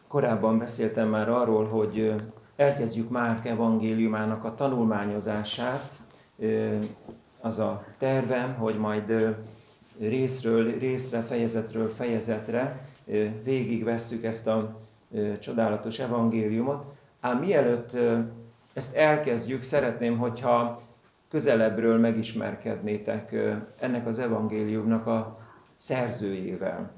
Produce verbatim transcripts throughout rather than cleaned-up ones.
Korábban beszéltem már arról, hogy elkezdjük Márk evangéliumának a tanulmányozását. Az a tervem, hogy majd részről részre, fejezetről fejezetre végigvesszük ezt a csodálatos evangéliumot. Ám mielőtt ezt elkezdjük, szeretném, hogyha közelebbről megismerkednétek ennek az evangéliumnak a szerzőjével.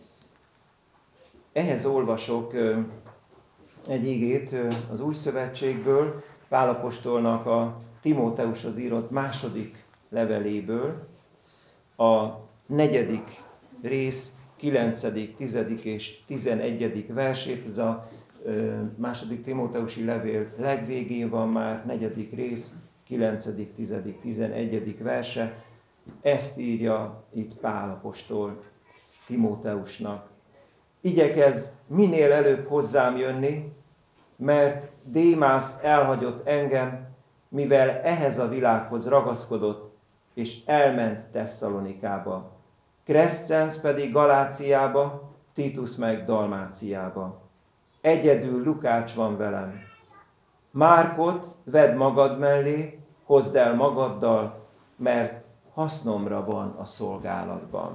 Ehhez olvasok egy igét az Új Szövetségből, Pál apostolnak a Timóteushoz írott második leveléből, a negyedik rész, kilencedik, tizedik és tizenegyedik versét. Ez a második Timóteusi levél legvégén van már, negyedik rész, kilencedik, tizedik, tizenegyedik verse. Ezt írja itt Pál apostol Timóteusnak. Igyekezz minél előbb hozzám jönni, mert Démász elhagyott engem, mivel ehhez a világhoz ragaszkodott, és elment Tesszalonikába. Crescens pedig Galáciába, Titus meg Dalmáciába. Egyedül Lukács van velem. Márkot vedd magad mellé, hozd el magaddal, mert hasznomra van a szolgálatban.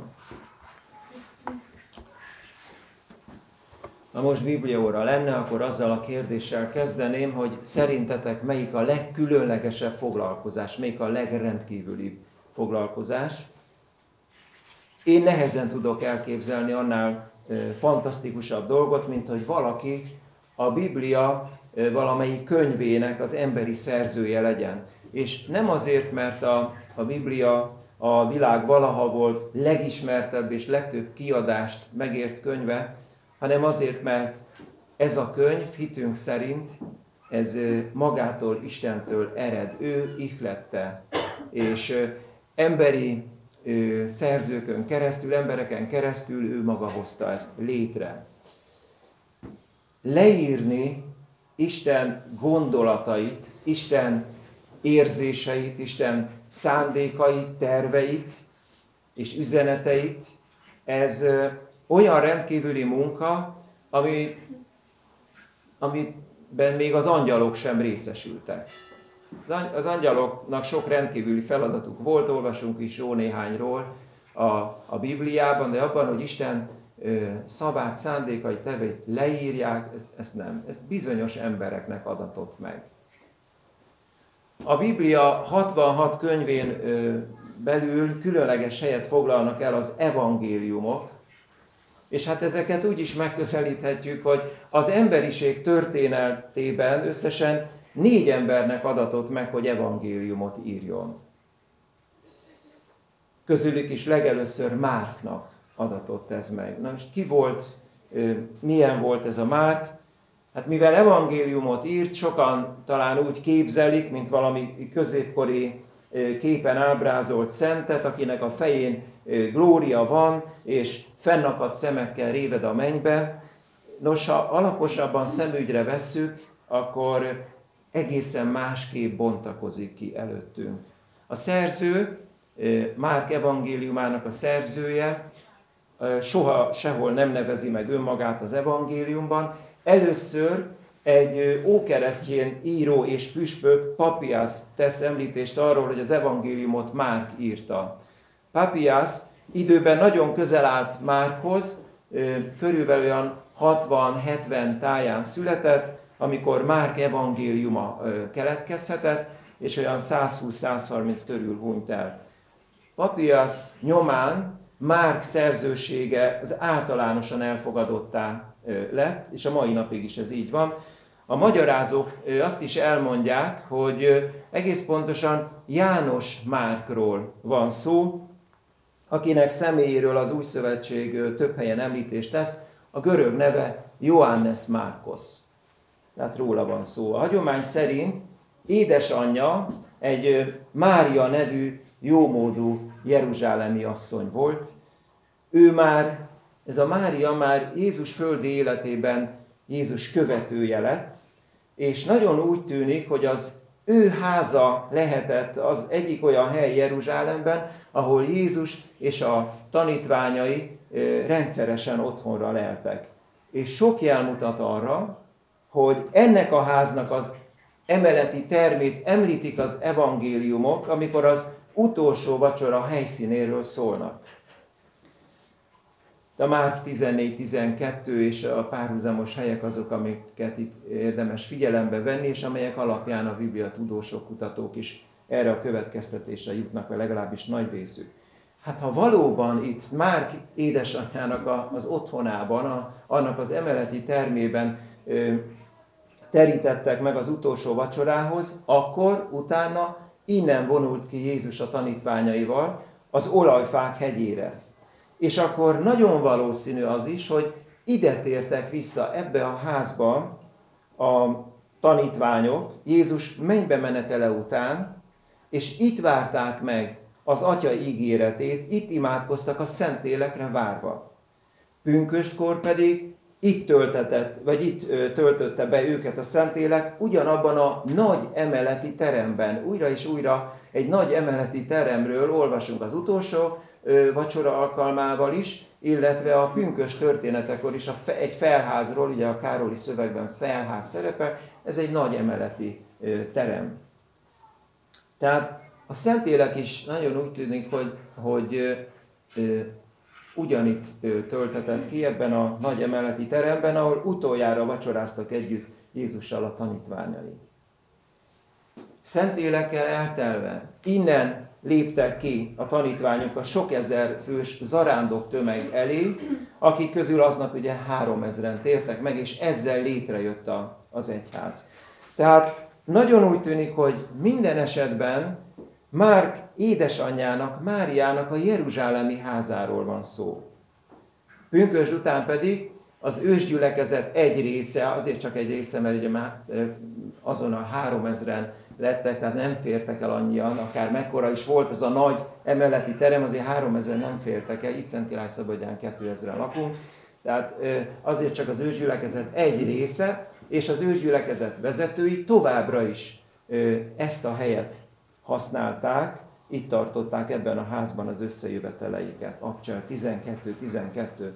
Ha most bibliaóra lenne, akkor azzal a kérdéssel kezdeném, hogy szerintetek melyik a legkülönlegesebb foglalkozás, melyik a legrendkívülibb foglalkozás. Én nehezen tudok elképzelni annál fantasztikusabb dolgot, mint hogy valaki a Biblia valamelyik könyvének az emberi szerzője legyen. És nem azért, mert a, a Biblia a világ valaha volt legismertebb és legtöbb kiadást megért könyve, hanem azért, mert ez a könyv hitünk szerint, ez magától, Istentől ered. Ő ihlette, és emberi szerzőkön keresztül, embereken keresztül ő maga hozta ezt létre. Leírni Isten gondolatait, Isten érzéseit, Isten szándékait, terveit és üzeneteit, ez olyan rendkívüli munka, ami, amiben még az angyalok sem részesültek. Az angyaloknak sok rendkívüli feladatuk volt, olvasunk is jó néhányról a, a Bibliában, de abban, hogy Isten ö, szavát, szándékait, terveit leírják, ezt, ezt nem. Ezt bizonyos embereknek adatott meg. A Biblia hatvanhat könyvén ö, belül különleges helyet foglalnak el az evangéliumok, és hát ezeket úgy is megközelíthetjük, hogy az emberiség történetében összesen négy embernek adatott meg, hogy evangéliumot írjon. Közülük is legelőször Márknak adatott ez meg. Na most ki volt, milyen volt ez a Márk? Hát mivel evangéliumot írt, sokan talán úgy képzelik, mint valami középkori képen ábrázolt szentet, akinek a fején glória van, és fennakadt szemekkel réved a mennybe. Nos, ha alaposabban szemügyre vesszük, akkor egészen másképp bontakozik ki előttünk. A szerző, Márk evangéliumának a szerzője, soha sehol nem nevezi meg önmagát az evangéliumban. Először egy ókeresztény író és püspök, Papias tesz említést arról, hogy az evangéliumot Márk írta. Papias időben nagyon közel állt Márkhoz, körülbelül olyan hatvan-hetven táján született, amikor Márk evangéliuma keletkezhetett, és olyan százhúsz-százharminc körül hunyt el. Papias nyomán Márk szerzősége az általánosan elfogadottá lett, és a mai napig is ez így van. A magyarázók azt is elmondják, hogy egész pontosan János Márkról van szó, akinek személyéről az Új Szövetség több helyen említést tesz, a görög neve Ioannes Márkosz. Tehát róla van szó. A hagyomány szerint édesanyja egy Mária nevű jómódú jeruzsálemi asszony volt. Ő már, ez a Mária már Jézus földi életében Jézus követője lett, és nagyon úgy tűnik, hogy az ő háza lehetett az egyik olyan hely Jeruzsálemben, ahol Jézus és a tanítványai rendszeresen otthonra leltek. és sok jel mutat arra, hogy ennek a háznak az emeleti termét említik az evangéliumok, amikor az utolsó vacsora helyszínéről szólnak. A Márk tizennégy tizenkettő és a párhuzamos helyek azok, amiket itt érdemes figyelembe venni, és amelyek alapján a Biblia tudósok, kutatók is erre a következtetésre jutnak, vagy legalábbis nagy részük. Hát ha valóban itt Márk édesanyjának az otthonában, a, annak az emeleti termében ö, terítettek meg az utolsó vacsorához, akkor utána innen vonult ki Jézus a tanítványaival az olajfák hegyére. És akkor nagyon valószínű az is, hogy ide tértek vissza ebbe a házba a tanítványok Jézus mennybe menetele után, és itt várták meg az Atya ígéretét, itt imádkoztak a Szentlélekre várva. Pünköstkor pedig itt töltetett, vagy itt töltötte be őket a Szentlélek, ugyanabban a nagy emeleti teremben. Újra és újra egy nagy emeleti teremről olvasunk az utolsó vacsora alkalmával is, illetve a pünkös történetekor is egy felházról, ugye a Károli szövegben felház szerepel, ez egy nagy emeleti terem. Tehát a Szentlélek is nagyon úgy tűnik, hogy, hogy ugyanitt töltetett ki ebben a nagy emeleti teremben, ahol utoljára vacsoráztak együtt Jézussal a tanítványai. Szentlélekkel eltelve, innen léptek ki a tanítványok a sok ezer fős zarándok tömeg elé, akik közül aznap ugye háromezren tértek meg, és ezzel létrejött a, az egyház. Tehát nagyon úgy tűnik, hogy minden esetben Márk édesanyjának, Máriának a jeruzsálemi házáról van szó. Pünkösd után pedig az ősgyülekezet egy része, azért csak egy része, mert ugye már azon a háromezren lettek, tehát nem fértek el annyian, akár mekkora is volt az a nagy emeleti terem, azért háromezren nem fértek el, itt Szent Király Szabadján kétezren lakunk, tehát azért csak az ősgyülekezet egy része, és az ősgyülekezet vezetői továbbra is ezt a helyet használták, itt tartották ebben a házban az összejöveteleiket. Abcsel tizenkettő tizenkettő.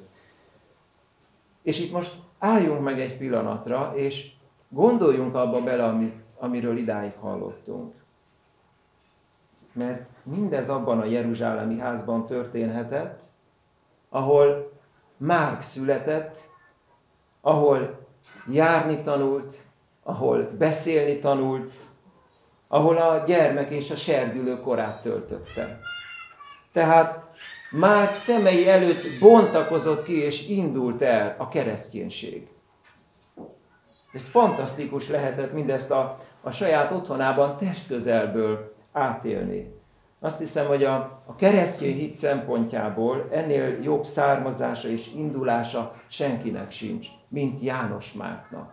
És itt most álljunk meg egy pillanatra, és gondoljunk abba bele, amit, amiről idáig hallottunk. Mert mindez abban a jeruzsálemi házban történhetett, ahol Márk született, ahol járni tanult, ahol beszélni tanult, ahol a gyermek és a serdülő korát töltötte. Tehát Márk szemei előtt bontakozott ki és indult el a kereszténység. Ez fantasztikus lehetett mindezt a, a saját otthonában testközelből átélni. Azt hiszem, hogy a, a keresztény hit szempontjából ennél jobb származása és indulása senkinek sincs, mint János Márknak.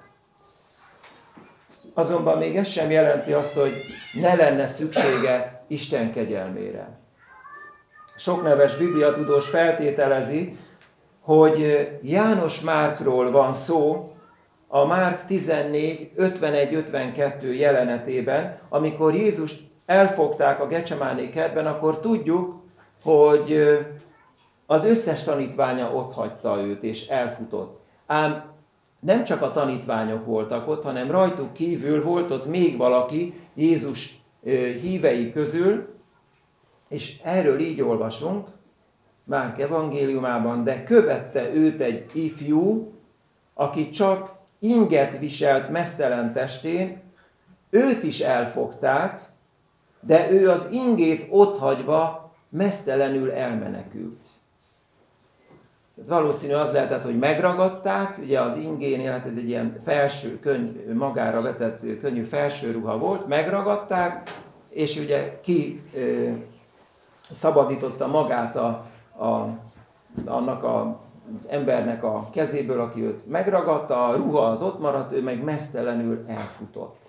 Azonban még ez sem jelenti azt, hogy ne lenne szüksége Isten kegyelmére. Sok neves bibliatudós feltételezi, hogy János Márkról van szó a Márk tizennégy ötvenegy ötvenkettő jelenetében, amikor Jézust elfogták a Gecsemáné kertben, akkor tudjuk, hogy az összes tanítványa otthagyta őt és elfutott. Ám nem csak a tanítványok voltak ott, hanem rajtuk kívül volt ott még valaki Jézus hívei közül, és erről így olvasunk Márk evangéliumában, de követte őt egy ifjú, aki csak inget viselt meztelen testén, őt is elfogták, de ő az ingét otthagyva meztelenül elmenekült. Valószínű az lehetett, hogy megragadták, ugye az ingénél, hát ez egy ilyen felső, könny, magára vetett könnyű felsőruha volt, megragadták, és ugye ki ö, szabadította magát a, a, annak a, az embernek a kezéből, aki őt megragadta, a ruha az ott maradt, ő meg meztelenül elfutott.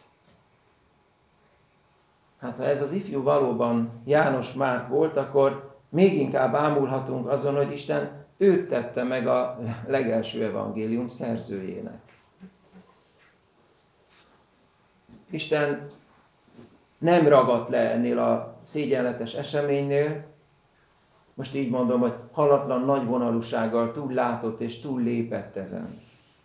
Hát ha ez az ifjú valóban János Márk volt, akkor még inkább ámulhatunk azon, hogy Isten őt tette meg a legelső evangélium szerzőjének. Isten nem ragadt le ennél a szégyenletes eseménynél, most így mondom, hogy halatlan nagy vonalúsággal túl látott és túl lépett ezen.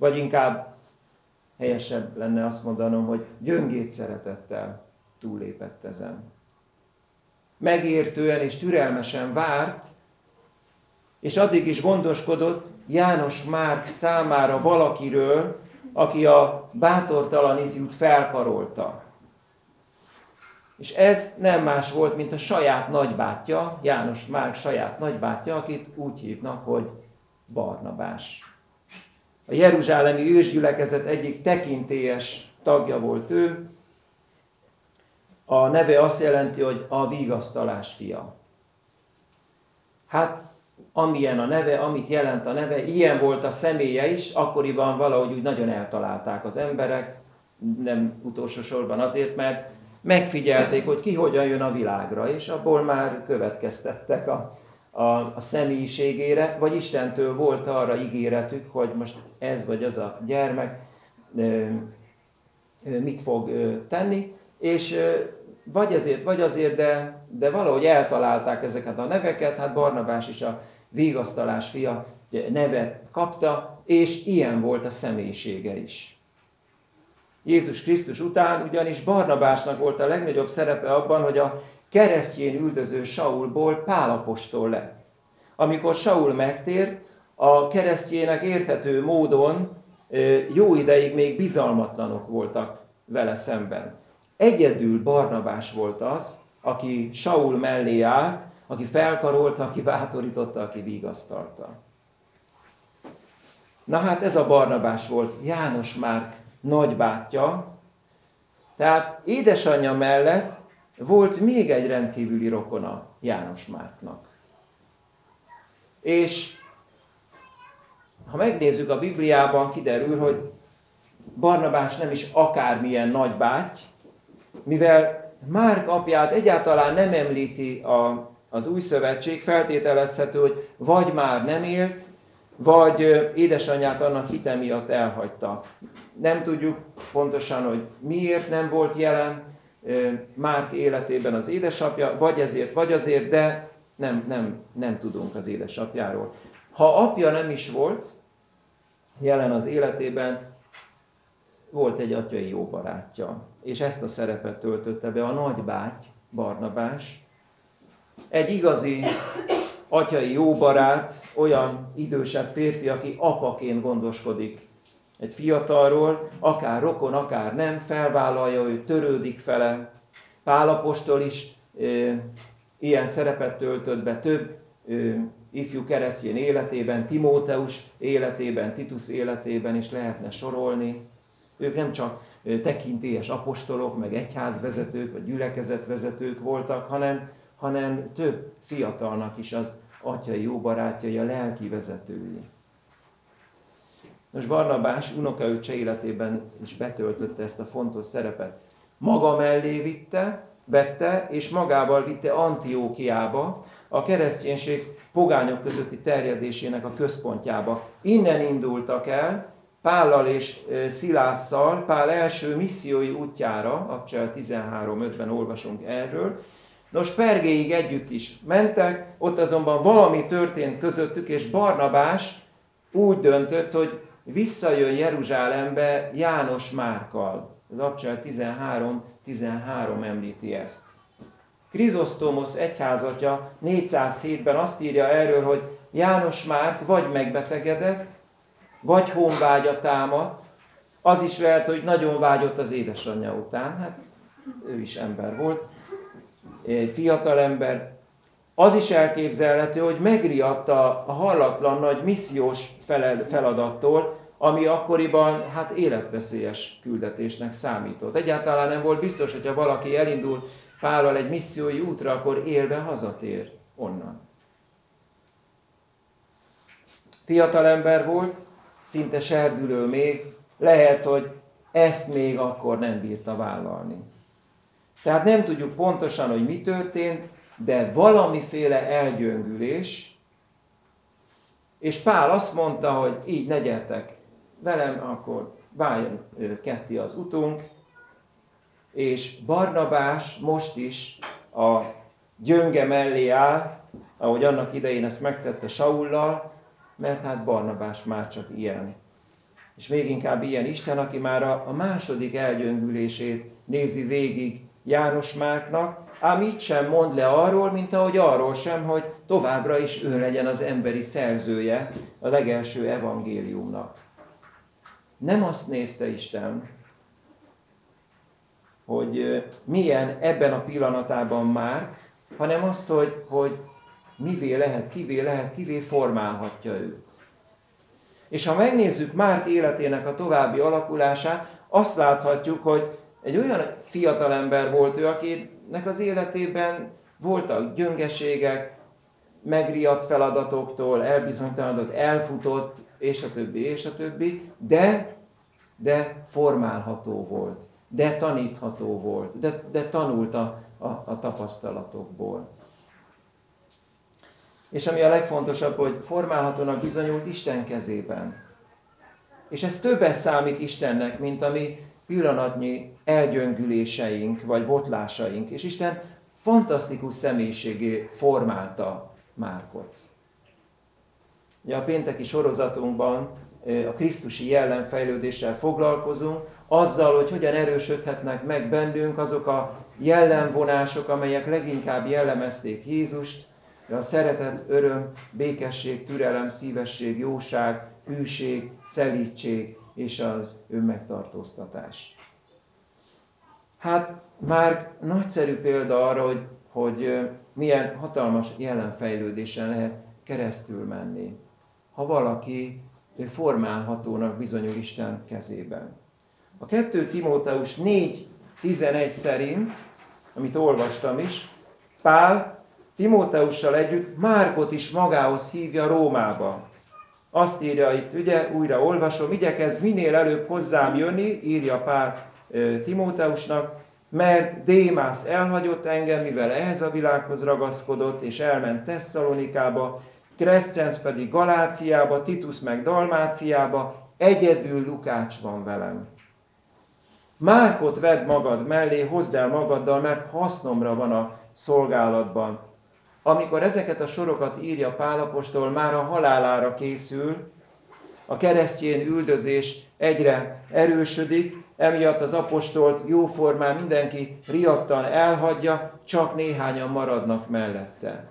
Vagy inkább helyesebb lenne azt mondanom, hogy gyöngét szeretettel túllépett ezen. Megértően és türelmesen várt, és addig is gondoskodott János Márk számára valakiről, aki a bátortalan ifjút felkarolta. És ez nem más volt, mint a saját nagybátyja, János Márk saját nagybátyja, akit úgy hívnak, hogy Barnabás. A jeruzsálemi ősgyülekezet egyik tekintélyes tagja volt ő. A neve azt jelenti, hogy a vigasztalás fia. Hát, amilyen a neve, amit jelent a neve, ilyen volt a személye is, akkoriban valahogy úgy nagyon eltalálták az emberek, nem utolsó sorban azért, mert megfigyelték, hogy ki hogyan jön a világra, és abból már következtettek a, a, a személyiségére, vagy Istentől volt arra ígéretük, hogy most ez vagy az a gyermek ö, ö, mit fog ö, tenni, és ö, vagy ezért, vagy azért, de, de valahogy eltalálták ezeket a neveket, hát Barnabás is a vigasztalás fia nevet kapta, és ilyen volt a személyisége is. Jézus Krisztus után ugyanis Barnabásnak volt a legnagyobb szerepe abban, hogy a keresztjén üldöző Saulból Pál apostol lett. Amikor Saul megtért, a keresztjének érthető módon jó ideig még bizalmatlanok voltak vele szemben. Egyedül Barnabás volt az, aki Saul mellé állt, aki felkarolta, aki bátorította, aki vigasztalta. Na hát ez a Barnabás volt János Márk nagybátyja, tehát édesanyja mellett volt még egy rendkívüli rokona János Márknak. És ha megnézzük a Bibliában, kiderül, hogy Barnabás nem is akármilyen nagybáty, mivel Márk apját egyáltalán nem említi a, az új szövetség, feltételezhető, hogy vagy már nem élt, vagy édesanyját annak hite miatt elhagyta. Nem tudjuk pontosan, hogy miért nem volt jelen Márk életében az édesapja, vagy ezért, vagy azért, de nem, nem, nem tudunk az édesapjáról. Ha apja nem is volt jelen az életében, volt egy atyai jó barátja, és ezt a szerepet töltötte be a nagybáty, Barnabás. Egy igazi atyai jó barát, olyan idősebb férfi, aki apaként gondoskodik egy fiatalról, akár rokon, akár nem, felvállalja, ő törődik vele. Pál apostol is e, ilyen szerepet töltött be több e, ifjú keresztény életében, Timóteus életében, Titus életében is lehetne sorolni. Ők nem csak tekintélyes apostolok, meg egyházvezetők, vagy gyülekezetvezetők voltak, hanem, hanem több fiatalnak is az atyai jó barátjai, a lelki vezetői. Most Barnabás unokaöccse életében is betöltötte ezt a fontos szerepet. Maga mellé vitte, vette, és magával vitte Antiókiába, a kereszténység pogányok közötti terjedésének a központjába. Innen indultak el, Pállal és Szilásszal, Pál első missziói útjára, Apcsel tizenhárom ötben olvasunk erről. Nos, Pergéig együtt is mentek, ott azonban valami történt közöttük, és Barnabás úgy döntött, hogy visszajön Jeruzsálembe János Márkkal. Az Apcsel tizenhárom tizenhárom említi ezt. Krizosztómosz egyházatja négyszázhétben azt írja erről, hogy János Márk vagy megbetegedett, vagy honvágya támadt, az is lehet, hogy nagyon vágyott az édesanyja után, hát ő is ember volt, egy fiatal ember. Az is elképzelhető, hogy megriadta a hallatlan nagy missziós feladattól, ami akkoriban hát életveszélyes küldetésnek számított. Egyáltalán nem volt biztos, hogyha valaki elindul Pállal egy missziói útra, akkor élve hazatér onnan. Fiatal ember volt, szinte serdülő még, lehet, hogy ezt még akkor nem bírta vállalni. Tehát nem tudjuk pontosan, hogy mi történt, de valamiféle elgyöngülés, és Pál azt mondta, hogy így ne gyertek velem, akkor váljon ketté az utunk, és Barnabás most is a gyönge mellé áll, ahogy annak idején ezt megtette Saullal, mert hát Barnabás már csak ilyen. És még inkább ilyen Isten, aki már a, a második elgyöngülését nézi végig János Márknak, ám így sem mond le arról, mint ahogy arról sem, hogy továbbra is ő legyen az emberi szerzője a legelső evangéliumnak. Nem azt nézte Isten, hogy milyen ebben a pillanatában Márk, hanem azt, hogy, hogy mivé lehet, kivé lehet, kivé formálhatja őt. És ha megnézzük Márk életének a további alakulását, azt láthatjuk, hogy egy olyan fiatalember volt ő, akinek az életében voltak gyöngeségek, megriadt feladatoktól, elbizonytalanodott, elfutott, és a többi, és a többi, de, de formálható volt, de tanítható volt, de, de tanult a, a, a tapasztalatokból. És ami a legfontosabb, hogy formálhatónak bizonyult Isten kezében. És ez többet számít Istennek, mint a mi pillanatnyi elgyöngüléseink, vagy botlásaink. És Isten fantasztikus személyiségé formálta Márkot. Ugye a pénteki sorozatunkban a krisztusi jellemfejlődéssel foglalkozunk, azzal, hogy hogyan erősödhetnek meg bennünk azok a jellemvonások, amelyek leginkább jellemezték Jézust, a szeretet, öröm, békesség, türelem, szívesség, jóság, hűség, szelídség és az önmegtartóztatás. Hát már nagyszerű példa arra, hogy, hogy milyen hatalmas jelenfejlődésen lehet keresztül menni, ha valaki formálhatónak bizonyul Isten kezében. A kettő Timóteus négy tizenegy szerint, amit olvastam is, Pál Timóteussal együtt Márkot is magához hívja Rómába. Azt írja itt, ugye, újra olvasom, igyekezz minél előbb hozzám jönni, írja Pál e, Timóteusnak, mert Démász elhagyott engem, mivel ehhez a világhoz ragaszkodott, és elment Tesszalonikába, Crescens pedig Galáciába, Titus meg Dalmáciába, egyedül Lukács van velem. Márkot vedd magad mellé, hozd el magaddal, mert hasznomra van a szolgálatban. Amikor ezeket a sorokat írja Pál apostol, már a halálára készül, a keresztjén üldözés egyre erősödik, emiatt az apostolt jóformán mindenki riadtan elhagyja, csak néhányan maradnak mellette.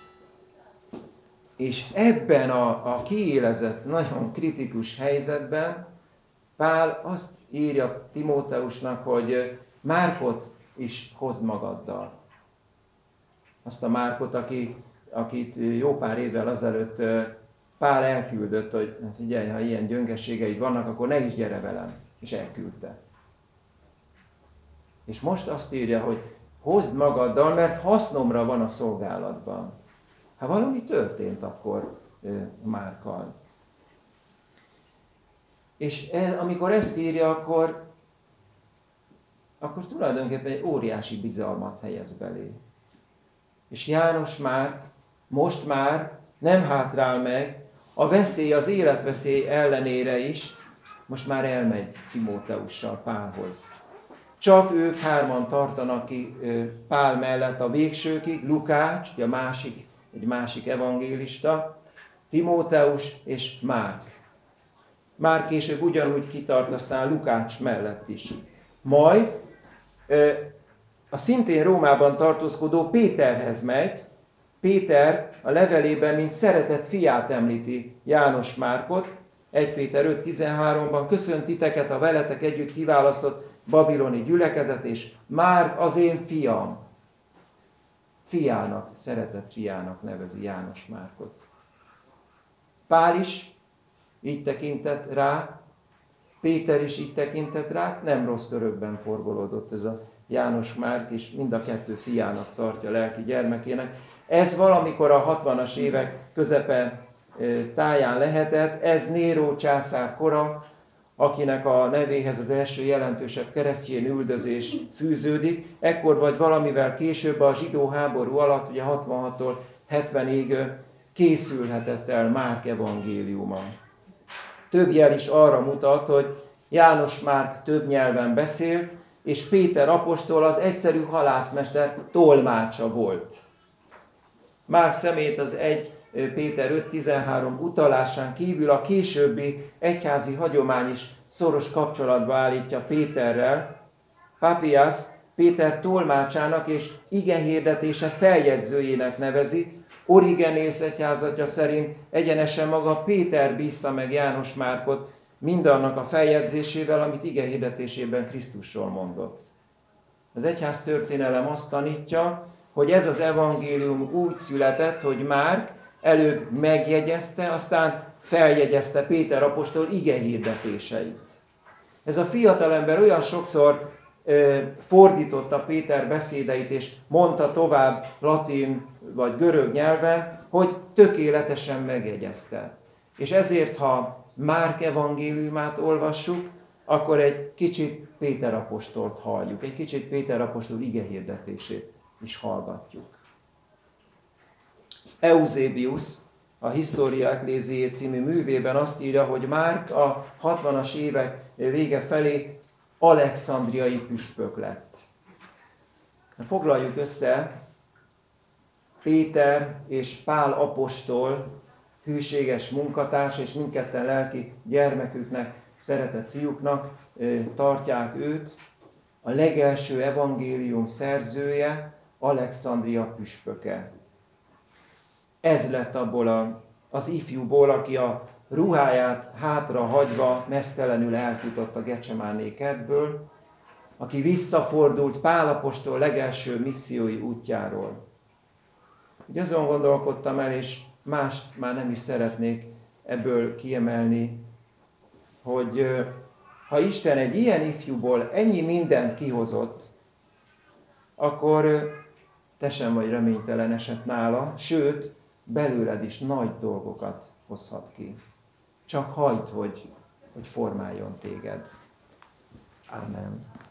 És ebben a, a kiélezett, nagyon kritikus helyzetben Pál azt írja Timóteusnak, hogy Márkot is hozd magaddal. Azt a Márkot, aki, akit jó pár évvel azelőtt Pál elküldött, hogy figyelj, ha ilyen gyöngeségeid vannak, akkor ne is gyere velem. És elküldte. És most azt írja, hogy hozd magaddal, mert hasznomra van a szolgálatban. Ha valami történt akkor Márkkal. És e, amikor ezt írja, akkor, akkor tulajdonképpen egy óriási bizalmat helyez belé. És János Márk most már nem hátrál meg, a veszély, az életveszély ellenére is, most már elmegy Timóteussal Pálhoz. Csak ők hárman tartanak ki Pál mellett a végsőkig, Lukács, a másik, egy másik evangélista, Timóteus és Márk. Márk később ugyanúgy kitart aztán Lukács mellett is. Majd a szintén Rómában tartózkodó Péterhez megy. Péter a levelében, mint szeretett fiát említi János Márkot. egy Péter öt tizenháromban köszönt titeket a veletek együtt kiválasztott babiloni gyülekezet, és Márk az én fiam. Fiának, szeretett fiának nevezi János Márkot. Pál is így tekintett rá, Péter is így tekintett rá, nem rossz körökben forgolódott ez a János Márk, és mind a kettő fiának tartja lelki gyermekének. Ez valamikor a hatvanas évek közepe táján lehetett, ez Néró császár kora, akinek a nevéhez az első jelentősebb keresztjén üldözés fűződik. Ekkor vagy valamivel később a zsidó háború alatt, ugye hatvanhattól hetvenig készülhetett el Márk evangéliuma. Több jel is arra mutat, hogy János Márk több nyelven beszélt, és Péter apostol az egyszerű halászmester tolmácsa volt. Márk szemét az egy Péter öt tizenhárom utalásán kívül a későbbi egyházi hagyomány is szoros kapcsolatba állítja Péterrel. Papias Péter tolmácsának és igehirdetése feljegyzőjének nevezi. Origenész egyházatja szerint egyenesen maga Péter bízta meg János Márkot mindannak a feljegyzésével, amit igehirdetésében Krisztusról mondott. Az egyház történelem azt tanítja, hogy ez az evangélium úgy született, hogy Márk előbb megjegyezte, aztán feljegyezte Péter apostol igehirdetéseit. Ez a fiatalember olyan sokszor ö, fordította Péter beszédeit, és mondta tovább latin vagy görög nyelven, hogy tökéletesen megjegyezte. És ezért, ha Márk evangéliumát olvassuk, akkor egy kicsit Péter apostolt halljuk, egy kicsit Péter apostol igehirdetését is hallgatjuk. Eusebius a Historia Ecclesiae című művében azt írja, hogy Márk a hatvanas évek vége felé alexandriai püspök lett. Foglaljuk össze, Péter és Pál apostol hűséges munkatárs, és mindketten lelki gyermeküknek, szeretett fiúknak tartják őt. A legelső evangélium szerzője, Alexandria püspöke. Ez lett abból a, az ifjúból, aki a ruháját hátra hagyva meztelenül elfutott a Gecsemáné kertből, aki visszafordult Pál apostol legelső missziói útjáról. Úgy azon gondolkodtam el, és mást már nem is szeretnék ebből kiemelni, hogy ha Isten egy ilyen ifjúból ennyi mindent kihozott, akkor te sem vagy reménytelen eset nála, sőt, belőled is nagy dolgokat hozhat ki. Csak hagyd, hogy, hogy formáljon téged. Amen.